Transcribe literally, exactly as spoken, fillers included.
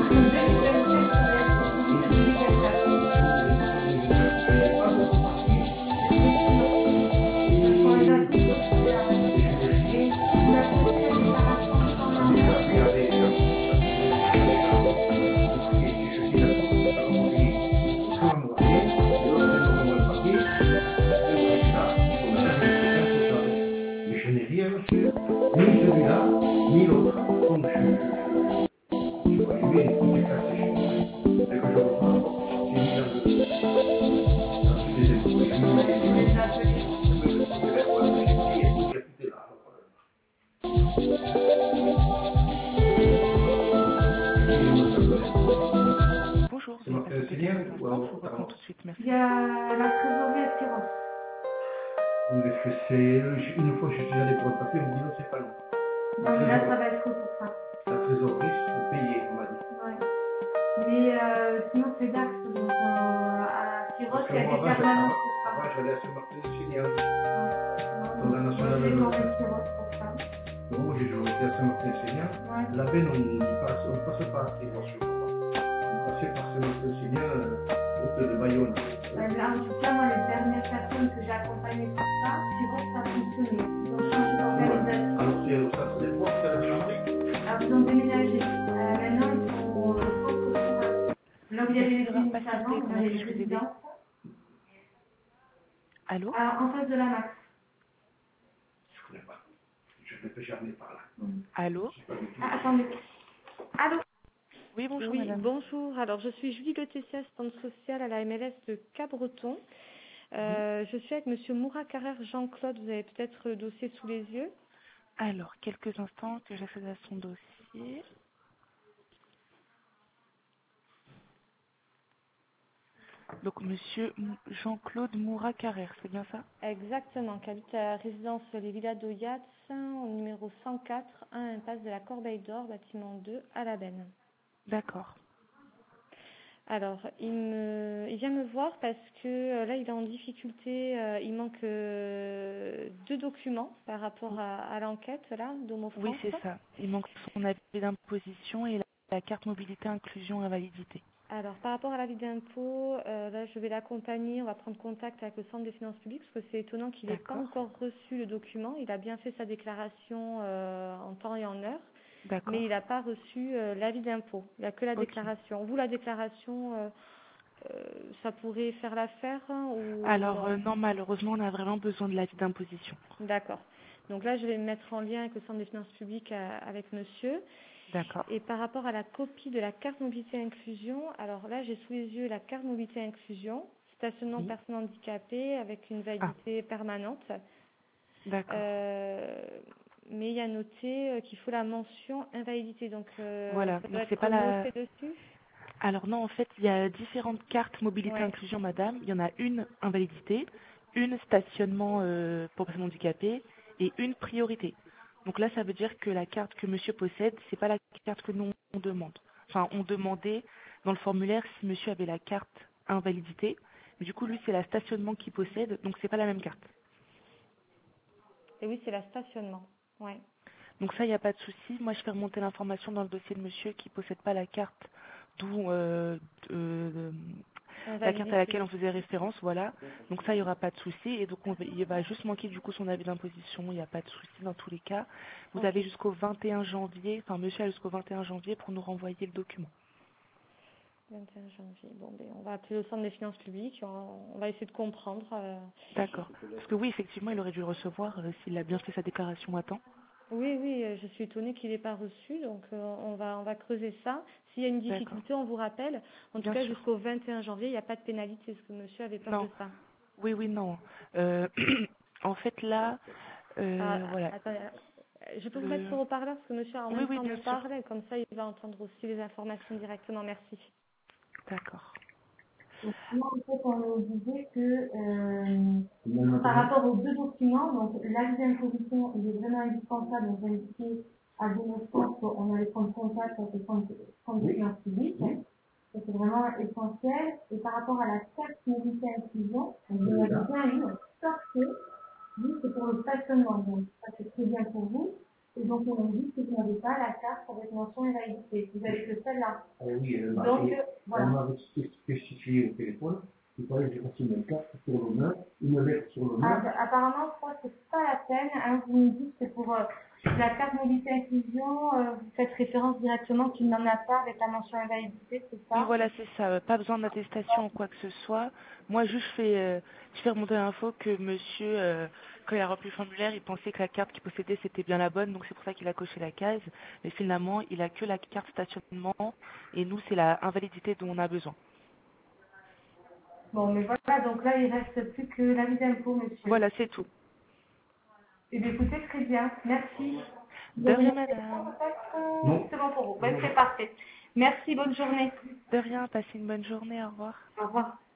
Bonjour, vous avez patienté quelques instants, je vous reprends tout de suite, merci. Il y a la trésorerie à Tyros. Oui, parce que c'est une fois que je suis allé pour le papier, on me dit non, c'est pas long. Non, mais là, ça va être pour ça. La trésorerie, c'est payé, on m'a dit. Ouais. Mais euh, sinon, c'est Dax. Donc, euh, à Tyros, Parce il y a que des moi, avant, permanences j'allais- pour ça. avant, j'allais à Saint-Martin de Seigneur. Ouais. Dans la Moi, nationale j'ai de demandé l'Ouest. Tyros pour ça. Donc, moi, j'ai toujours été à Saint-Martin de Seigneur. Ouais. La benne, on ne passe, on passe pas à Tyros, je crois. On passait par Saint-Martin de Seigneur, euh, route de Bayonne. Ouais, mais en tout cas, moi, les dernières personnes que j'ai accompagnées pour ça, Tyros, ça a fonctionné. Ils ont changé d'organisation. Alors, c'est au centre des ports, c'est la chambre. Alors, ils ont déménagé. Euh, maintenant, ils sont au centre culturel. Là où il y avait Merci les d'avoir cliniques patienté, avant, comment on avait puis-je les vous aider? résidences. Allô? Alors, en face de la Max. Je connais pas. Je ne fais jamais par là. Mm. Allô? Ah, attendez. Allô? Oui, bonjour Oui, madame. bonjour. Alors, je suis Julie Le Tessier, assistante sociale à la M L S de Cabreton. Euh, je suis avec Monsieur Moura Carrère Jean-Claude. Vous avez peut-être le dossier sous les yeux. Alors, quelques instants que j'accède à son dossier. Donc, monsieur M- Jean-Claude Moura-Carrère, c'est bien ça? Exactement, qui habite à la résidence Les Villas d'Oyats, au numéro cent quatre, un impasse de la Corbeille d'Or, bâtiment deux, à la Benne. D'accord. Alors, il, me, il vient me voir parce que euh, là, il est en difficulté. Euh, il manque euh, deux documents par rapport à, à l'enquête là d'Homo Oui, France. c'est ça. Il manque son avis d'imposition et la, la carte mobilité inclusion invalidité. Alors, par rapport à l'avis d'impôt, euh, là, je vais l'accompagner. On va prendre contact avec le Centre des finances publiques parce que c'est étonnant qu'il n'ait pas D'accord. encore reçu le document. Il a bien fait sa déclaration euh, en temps et en heure, D'accord. mais il n'a pas reçu euh, l'avis d'impôt. Il n'y a que la Ok. déclaration. Vous, la déclaration, euh, euh, ça pourrait faire l'affaire hein, ou... Alors, euh, non, malheureusement, on a vraiment besoin de l'avis d'imposition. D'accord. Donc là, je vais me mettre en lien avec le Centre des finances publiques euh, avec monsieur. D'accord. Et par rapport à la copie de la carte mobilité inclusion, alors là, j'ai sous les yeux la carte mobilité inclusion, stationnement Oui. personnes handicapées avec une Ah, validité permanente. d'accord. Euh, mais il y a noté euh, qu'il faut la mention invalidité. Donc, euh, Voilà. ça doit Donc, c'est être pas la... noté dessus. Alors, non, en fait, il y a différentes cartes mobilité Ouais. inclusion, madame. Il y en a une invalidité, une stationnement euh, pour personnes handicapées et une priorité. Donc là, ça veut dire que la carte que monsieur possède, c'est pas la carte que nous, on demande. Enfin, on demandait dans le formulaire si monsieur avait la carte invalidité. Mais du coup, lui, c'est la stationnement qu'il possède, donc c'est pas la même carte. Et oui, c'est la stationnement. Ouais. Donc ça, il n'y a pas de souci. Moi, je fais remonter l'information dans le dossier de monsieur qui ne possède pas la carte, d'où euh, euh, la carte à Invalidité. laquelle on faisait référence, voilà. Donc ça, il n'y aura pas de souci. Et donc, on va, il va juste manquer du coup son avis d'imposition. Il n'y a pas de souci dans tous les cas. Vous Ok. avez jusqu'au vingt et un janvier, enfin monsieur a jusqu'au vingt et un janvier pour nous renvoyer le document. vingt et un janvier. Bon, ben, on va appeler le Centre des finances publiques. On, on va essayer de comprendre. euh, D'accord. Parce que oui, effectivement, il aurait dû le recevoir euh, s'il a bien fait sa déclaration à temps. Oui, oui, euh, je suis étonnée qu'il n'ait pas reçu, donc euh, on va on va creuser ça. S'il y a une D'accord. difficulté, on vous rappelle. En tout Bien cas, sûr. jusqu'au vingt et un janvier, il n'y a pas de pénalité, parce que monsieur avait peur Non. de ça. Oui, oui, non. Euh, en fait, là, Ah, euh, voilà. attendez, euh, je peux vous mettre Le... sur haut-parleur, parce que monsieur en Oui, même oui, temps bien me sûr. parle, et comme ça, il va entendre aussi les informations directement. Merci. D'accord. Donc, moi, en fait, on nous disait que euh, par rapport aux deux documents, donc l'acte d'imposition, il est vraiment indispensable, donc indiqué à deux naissances, on allait prendre contact avec le centre centre des finances publiques. Ça, c'est vraiment essentiel. Et par rapport à la carte mobilité inclusion, donc, il y en a bien une, sauf que, lui, c'est pour le stationnement. Donc, ça, c'est très bien pour vous. Et Et donc, on nous dit que vous n'avez pas la carte avec mention invalidité. Vous avez que celle-là. Ah oui, elle m'a Donc, fait- euh, voilà. elle m'avait spécifié au téléphone. Il fallait que je fasse une carte sur le main, une lettre sur le Ah, main. bah, apparemment, je crois que c'est pas la peine. Hein, vous nous dites que pour euh, la carte mobilité inclusion, euh, vous faites référence directement qu'il n'en a pas avec la mention invalidité, c'est Oui, ça? voilà, c'est ça. euh, Pas besoin d'attestation ou quoi que ce soit. Moi, juste je fais, euh, je fais remonter l'info que monsieur, euh, quand il a rempli le formulaire, il pensait que la carte qu'il possédait, c'était bien la bonne. Donc, c'est pour ça qu'il a coché la case. Mais finalement, il a que la carte stationnement. Et nous, c'est la invalidité dont on a besoin. Bon, mais voilà, donc là, il reste plus que l'avis d'impôt, monsieur. Voilà, c'est tout. Eh bien, écoutez, très bien. Merci. Vous De avez rien, une question, madame. peut-être, euh, Non. c'est bon pour vous. Ben, Non. c'est parfait. Merci, bonne journée. De rien, passez une bonne journée. Au revoir. Au revoir.